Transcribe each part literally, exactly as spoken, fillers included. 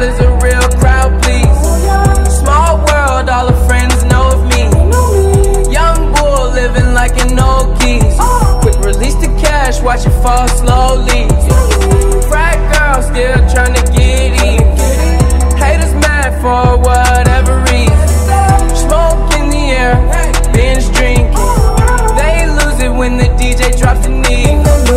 is a real crowd, please. Small world, all her friends know of me. Young bull living like an old keys. Quick release the cash, watch it fall slowly. Frat girl still trying to get in. Haters mad for whatever reason. Smoke in the air, binge drinking. They lose it when the D J drops the knee.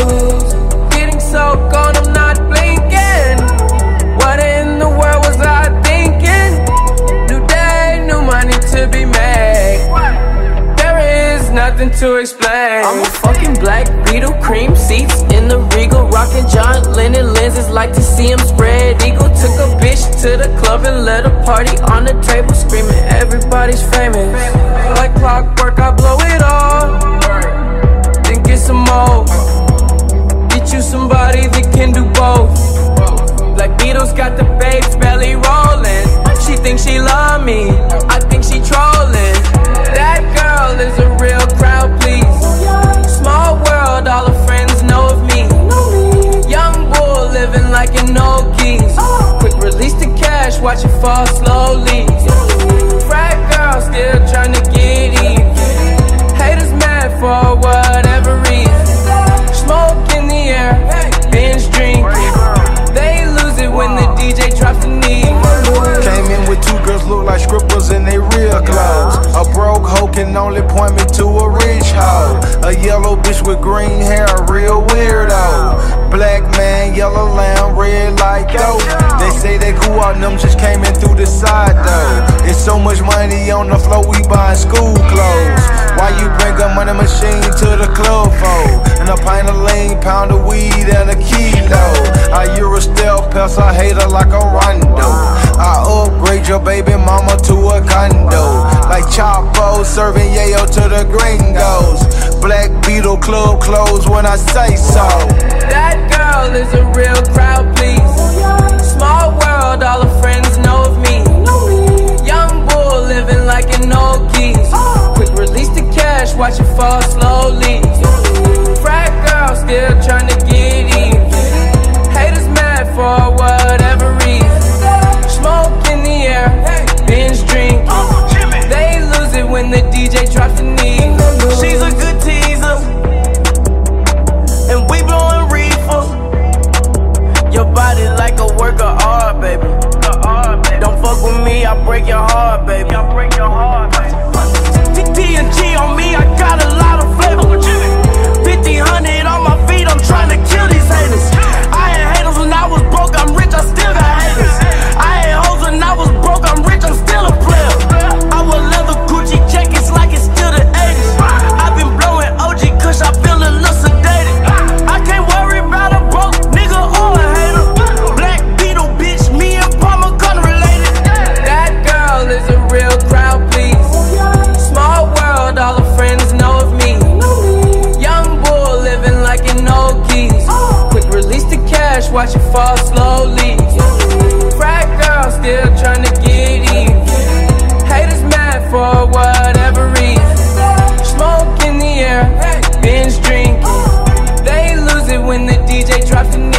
Getting so gone, I'm not blinking. What in the world was I thinking? New day, new money to be made. There is nothing to explain. I'm a fucking black Beetle, cream seats in the Regal, rocking John Lennon lenses, like to see him spread eagle. Took a bitch to the club and let a party on the table, screaming everybody's famous. Like clockwork, I blow it all, then get some more. Get you somebody that can do both. Black Beatles got the babes belly rolling. She thinks she love me, I think she trolling. That girl is a real crowd, please. Small world, all her friends know of me. Young bull living like an old keys. Quick release the cash, watch it fall slowly. Frat girl still trying to get in. Haters mad for whatever reason. Smoke in the air, binge drinking. They lose it when the D J drops the knee. Came in with two girls look like strippers in they real clothes. A broke hoe can only point me to a rich hoe. A yellow bitch with green hair, a real weirdo. Black man, yellow lamb, red like dope. They say they cool out, them just came in through the side though. It's so much money on the floor, we buying school clothes. Why you bring a money machine to the club for? And a pint of lean, pound of weed, and a kilo. I Euro stealth, pass a hater like a rondo. I upgrade your baby mama to a condo. Like Chapo, serving yayo to the gringos. Black Beetle club closed when I say so. That girl is a real crowd, please. Small world, all her friends know of me. Young bull living like an old keys. Quick release the cash, watch it fall slowly. Frat girl still trying to get in. Haters mad for whatever reason. Smoke in the air, binge drinking. They lose it when the D J drops the knee. She's a good teaser, and we blowing reefer. Your body like a work of art, baby. Don't fuck with me, I break your heart, baby. I break your heart, baby. T N G on me, I got a lot of flavor. fifteen hundred on my feet, I'm trying to kill these haters. I had haters when I was broke, I'm rich, I still got haters. I had hoes when I was broke, I'm rich, I'm still a player. I wear leather Gucci jackets like it's still the eighties. I've been blowing O G Kush, I feel a little sedated. I can't worry about a broke nigga or a hater. Black Beetle, bitch, me and Palmer gun related. That girl is a real crowd, please. Small world, all her friends know of me. Young bull living like an old keys. Quick release the cash, watch it fall slowly. Frat girl still trying to get in. Haters mad for whatever reason. Smoke in the air, binge drinking. They lose it when the D J drops the knee.